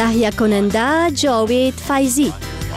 تهیه کننده جاوید فیضی.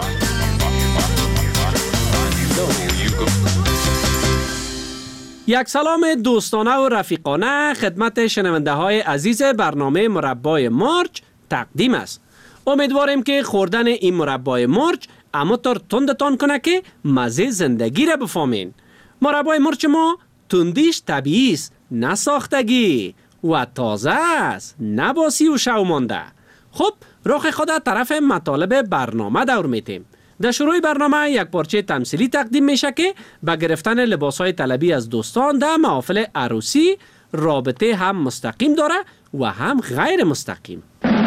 یک سلام دوستانه و رفیقانه خدمت شنونده های عزیز برنامه مربای مارچ تقدیم است. امیدواریم که خوردن این مربای مارچ اماتار تندتان کنه که مزه زندگی را بفهمین. مربای مارچ ما تندیش طبیعی است، نه ساختگی، و تازه است، نه باسی و شو مانده. خب رخ خود طرف مطالب برنامه دور میتیم. در شروع برنامه یک پارچه تمثیلی تقدیم میشه که با گرفتن لباسهای طلبی از دوستان در محافل عروسی رابطه هم مستقیم داره و هم غیر مستقیم.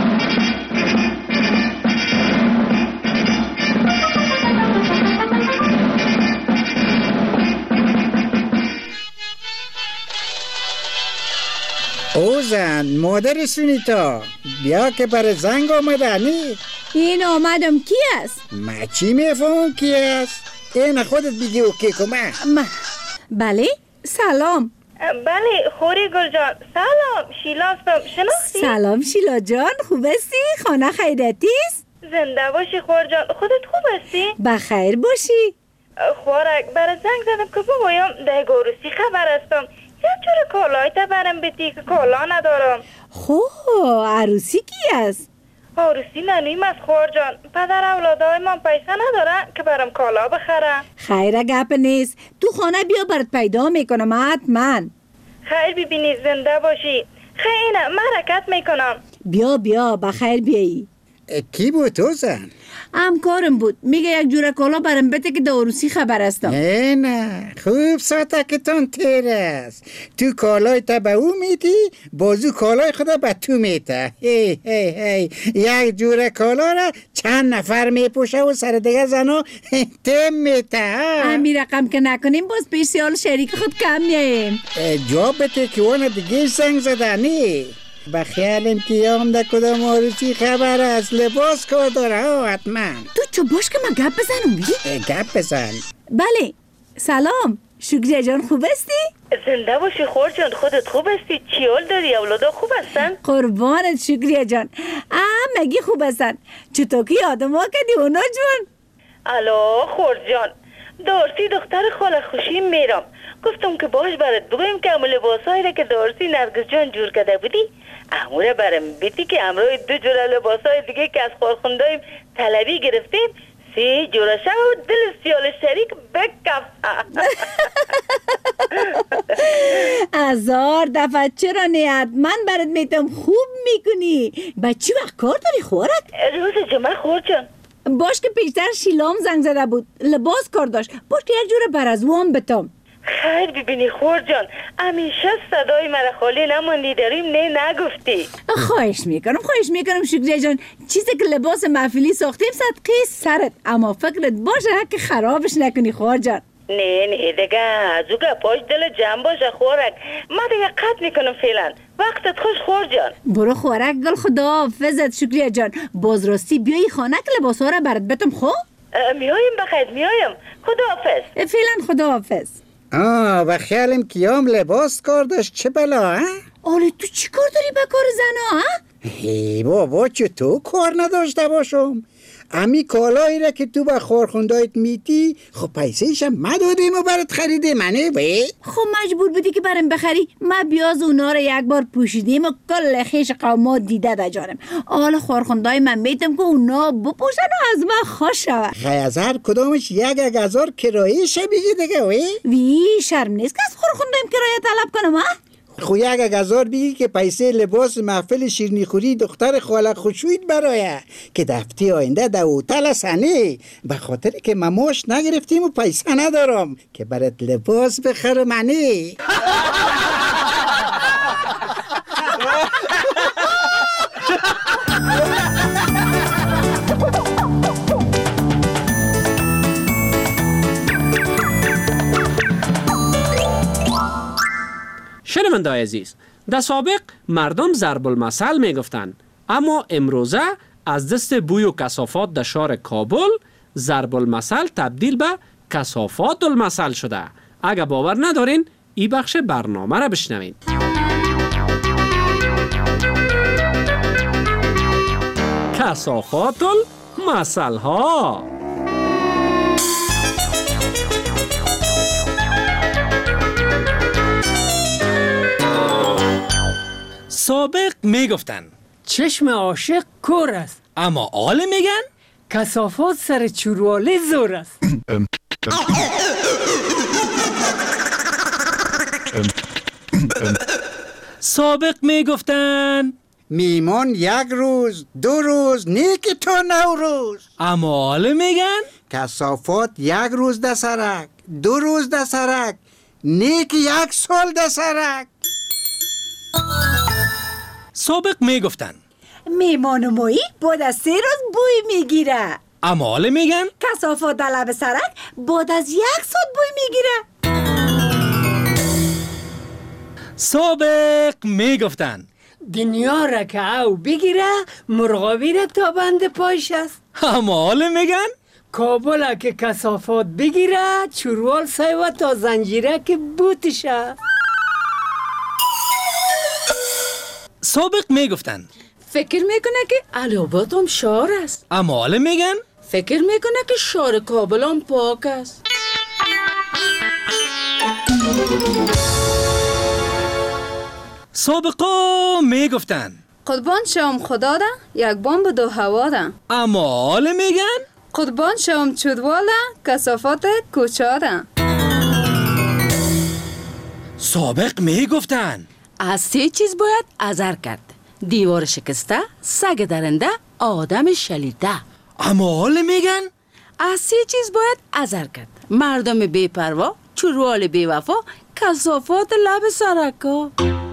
او زن مادر سونیتا بیا که بر زنگ آمده نی؟ این آمدم کی است؟ ما چی میفهم کی است؟ این خودت بگی و کی کمه؟ بله سلام. بله خوری گل جان. سلام شیلا هستم، شناختی؟ سلام شیلا جان، خوب هستی؟ خانه خیرتی است؟ زنده باشی خور جان. خودت خوب هستی؟ بخیر باشی. خورک برای زنگ زدم که بگویم ده گروسی خبر هستم. یک جور کالای تا برم بیتی که کالا ندارم. عروسی کی است؟ عروسی ننویم از خور جان. پدر اولادای من پیسه ندارن که برم کالا بخرم. خیره گپ نیست، تو خانه بیا برات پیدا میکنم حتما. خیر ببینی زنده باشی. خیلی من حرکت میکنم. بیا بخیر بیایی. کی بود تو زن؟ همکارم بود، میگه یک جور کالا برم بده که عروسی خبر هستم. نه خوب ساتکتان تیر است. تو کالای تا به او میدی، بازو کالای خدا به تو میده. هی یک جور کالا را چند نفر میپوشه و سر دیگه زنو تم میده. همین رقم که نکنیم باز پیش سیال شریک خود کم میاییم. جواب بده که وانا دیگه زنگ زدنی. بخیالم که یام در کدام عروسی خبر است. لباس کار داره حتما. تو چو باش که من گپ بزنم بی؟ گپ بزن. بله سلام شکریه جان، خوب هستی؟ زنده باشی خور جان. خودت خوب هستی؟ چی حال داری؟ اولادا خوب هستن؟ قربانت شکریه جان. مگی خوب هستن؟ چطور که یادم کردی اونا جون؟ الو خور جان، دارسی دختر خاله خوشی میرم. گفتم که باش برات بگویم که امو لباسایی را که دارسی نرگس جان جور کرده بودی اموره برم بیتی که امروی 2 جور لباسای دیگه که از خورخوندایم طلبی گرفتیم 3 جور شو دل سیال شریک بکفت. هزار دفعه چرا نیت من برات میتم خوب میکنی. بچی وقت کار داری خورک؟ روز جمعه خور جان. باش که پیشتر شیلام زنگ زده بود لباس کار داشت. باش که یک جور برازوان بتم. خیر ببینی خور جان، همیشه صدای مرا خالی نماندی داریم نگفتی. خواهش میکنم شکریه جان. چیزی که لباس محفلی ساختیم صدقه سرت، اما فکرت باشه که خرابش نکنی خور جان. نه دیگه از او گپاش دل جمع باشه خورک. من دیگه قطع میکنم فعلا. وقتت خوش خور جان. برو خورک گل خدا حافظت شکریه جان. بازراستی بیایی خانه که لباس ها را برات بتم خب؟ میایم بخیر میایم. خدا حافظ. فعلا خدا حافظ. و خیالم کیام لباس کار داشت چه بلا آره تو چی کار داری به کار زنا هی بابا چطور کار نداشته باشم؟ امی کالایی را که تو با خورخوندایت میتی خب پیسهشم ما دادیم و برات خریدیم منه بی؟ خب مجبور بودی که برم بخری. ما بیاز اونا را یک بار پوشیدیم و کل خیش قومات دیده دا جانم. حالا خورخوندای من میتم که اونا بپوشن و از من خوش شود. خیلی از هر کدامش 1000 کرایه شه بگی دیگه وی شرم نیست که از خورخوندایم کرایه طلب کنم خو 1000 بگی که پیسه لباس محفل شیرنی خوری دختر خاله خوشوید برایه که دفتی آینده در اوتل سنه به خاطر که مماش نگرفتیم و پیسه ندارم که برات لباس بخرم منه. شنونده‌های عزیز، در سابق مردم ضرب المثل میگفتند، اما امروزه از دست بوی و کثافات در شهر کابل ضرب المثل تبدیل به کثافات المثل شده. اگر باور ندارین این بخش برنامه را بشنوین. کثافات المثل ها. سابق میگفتن چشم عاشق کور است، اما آل میگن کثافات سر چورواله زور است. سابق میگفتن میمون یک روز 2 روز نیک تا 9 روز. اما آل میگن کثافات 1 روز ده سرک 2 روز ده سرک نیک 1 سال ده سرک. سابق میگفتن میمان مایی بعد از 3 روز بوی میگیره، اما آل میگن کثافات در لب سرک بعد از 1 ساعت بوی میگیره. سابق میگفتن دنیا را که او بگیره مرغابی را تا بند پایش است. اما آل میگن کابل را که کثافات بگیره چوروال سایوه تا زنجیره که بوتش است. سابق میگفتن فکر میکنه که الهاباد هم شهر است، اما آل میگن فکر میکنه که شهر کابل هم پاک است. سابقا میگفتن قربان شوم خدا ده یک بمب 2 هوا ده، اما آل میگن قربان شوم چودوال ده کثافات کوچه ده. سابق میگفتن از 3 چیز باید حذر کرد: دیوار شکسته، سگ درنده، آدم شلیته. اما آل میگن از 3 چیز باید حذر کرد: مردم بی‌پروا، چوروال بی‌وفا، کثافات لب سرکا.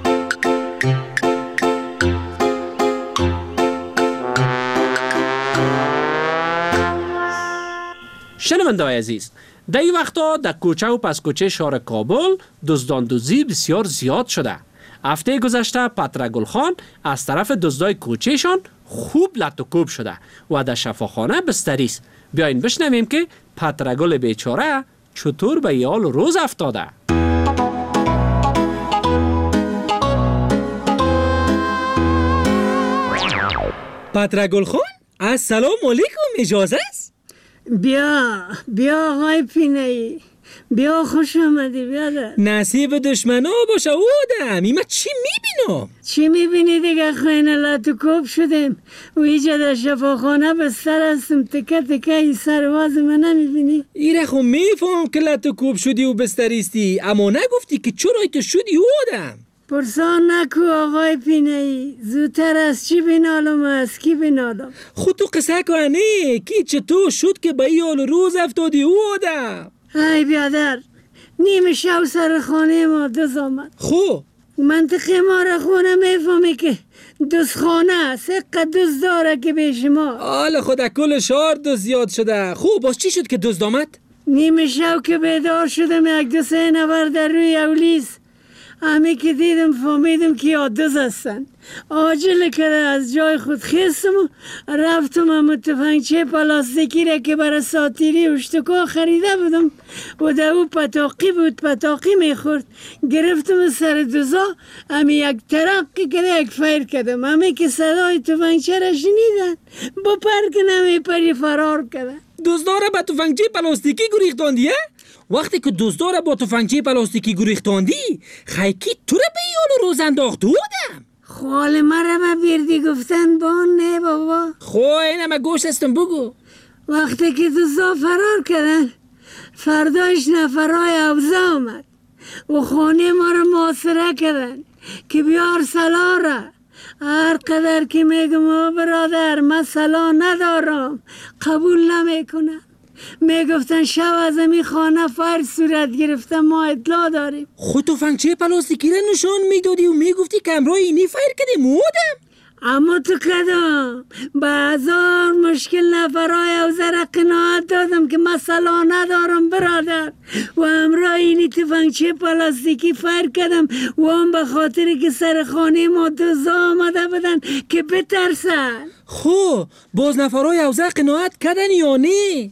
شنونده‌های عزیز، در این وقتا در کوچه و پس کوچه شهر کابل دزداندوزی بسیار زیاد شده. هفته گذشته پتر گلخان از طرف دزدای کوچهشان خوب لط و کوب شده و در شفاخانه بستری است. بیاین بشنویم که پتر گل بیچاره چطور به یال روز افتاده. پتر گلخان، السلام علیکم، اجازه است؟ بیا آقای پینه‌ای، بیا خوش آمدی. بیا ده. نصیب دشمنا باشه آدم، ایما چی میبینم؟ چی میبینی دیگه؟ خیلی لطوکوب شدیم و ایجا در شفاخانه بستر هستم، تکه تکه ای سرواز من نمیبینی؟ ایره خو میفهم که لطوکوب شدی و بستریستی، اما نگفتی که چرا که شدی آدم. پرسان نکو آقای پینه‌ای، زودتر از چی بینالم و از کی بینالم؟ خود تو قصه کنه کی چطور شد که به یال روز افتادی آدم؟ ای بیادر، نیم شب سر خانه ما دز آمد. خو منطقه ما را خونه میفهمی که دوست خانه است، اقا دوست داره که به شما. حالا خود کل شهر دوست زیاد شده. خب باز چی شد که دوست آمد؟ نیم شب که بیدار شدم 1-2 نفر در روی اولیس، همه که دیدم فهمیدم که یاددوز هستن. عاجل کرده از جای خود خیستم و رفتم اما تفنگچه پلاستیکی را که برای ساتیری اشتکا خریده بودم و در او پتاقی میخورد، گرفتم سر دوزا، همه یک ترقی که یک فیر کردم. همه که صدای تفنگچه را شنیدن با پرک نمیپری فرار کردن. دزداره با تفنگچه پلاستیکی گریختاندیه؟ وقتی که دزداره با تفنگچه پلاستیکی گریختاندی خیکی تو را به یال روز انداخت بودم. خال مرا به بیردی گفتن با نه بابا. اینم گوش استم بگو. وقتی که دزدا فرار کردن فرداش نفرای اوزه آمد و خانه ما را محاصره کردن که بیار سلا را. هر قدر که میگم برادر من سلا ندارم قبول نمیکنم. میگفتن شب از امی خانه فر صورت گرفتن، ما اطلاع داریم. خود تفنگچه پلاستیکی را نشان میدادی و میگفتی که امرای اینی فر کده مودم. اما تو کدام با 1000 مشکل نفرای اوزه را قناعت دادم که مسئله ندارم برادر و امرای اینی تفنگچه پلاستیکی فر کردم و هم به خاطر که سر خانه ما دزدا آمده بدن که بترسن. خب باز نفرای اوزه قناعت کردن یا نه؟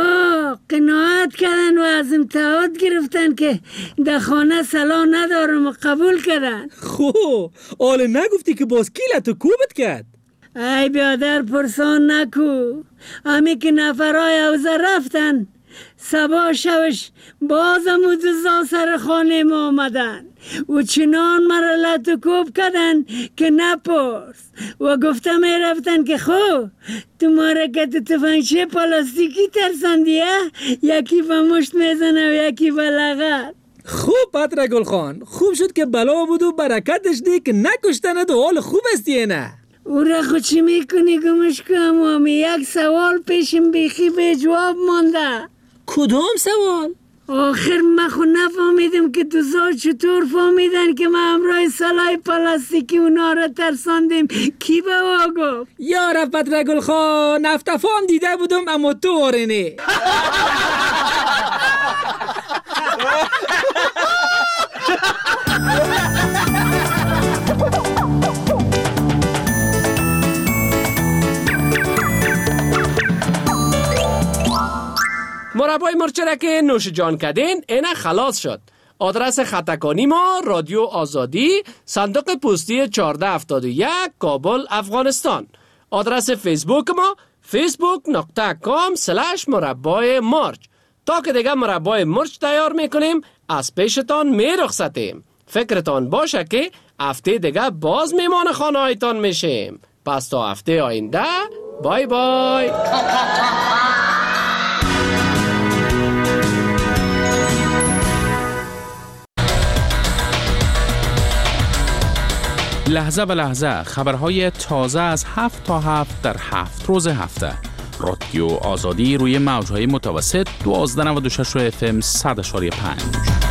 قناعت کردن و از امتحاد گرفتن که در خانه سلا ندارم و قبول کردن. خب حالا نگفتی که باز کی لطو کوبت کرد؟ ای بیادر پرسان نکو. همی که نفرای اوزه رفتن، سبا شوش بازم او دوزا سر خانه ما آمدن و چنان مرا لط و کوب کردن که نپرس و گفتم ای رفتن که خو تو مارکت تفنگچه پلاستیکی ترسندیه، یکی به مشت میزنه و یکی به لغت. خوب پتر گلخان، خوب شد که بلا بود و برکتش دی که نکشتند و حال خوب استی نه. او را خود چی میکنی گمش کنم آمی؟ یک سوال پیشم بیخی به جواب مانده. کدوم سوال؟ آخر من خود نفهمیدم که دوزا چطور فهمیدن که ما همراه سلای پلاستیکی اونا را ترساندیم. کی به او گفت؟ یارا پتر گلخان، افتفام دیده بودم اما تو آرنه. مربای مرچ را که نوش جان کردین اینه خلاص شد. آدرس خطکانی ما رادیو آزادی، صندوق پستی 1471 کابل افغانستان. آدرس فیسبوک ما facebook.com/مربای مرچ. تا که دیگه مربای مرچ تیار میکنیم از پیشتان میرخصتیم. فکرتان باشه که هفته دیگه باز میمان خانه هایتان میشیم. پس تا هفته آینده بای بای. لحظه به لحظه خبرهای تازه از 7 تا 7 در 7 روز هفته. رادیو آزادی روی موجهای متوسط 1296 FM 100.5.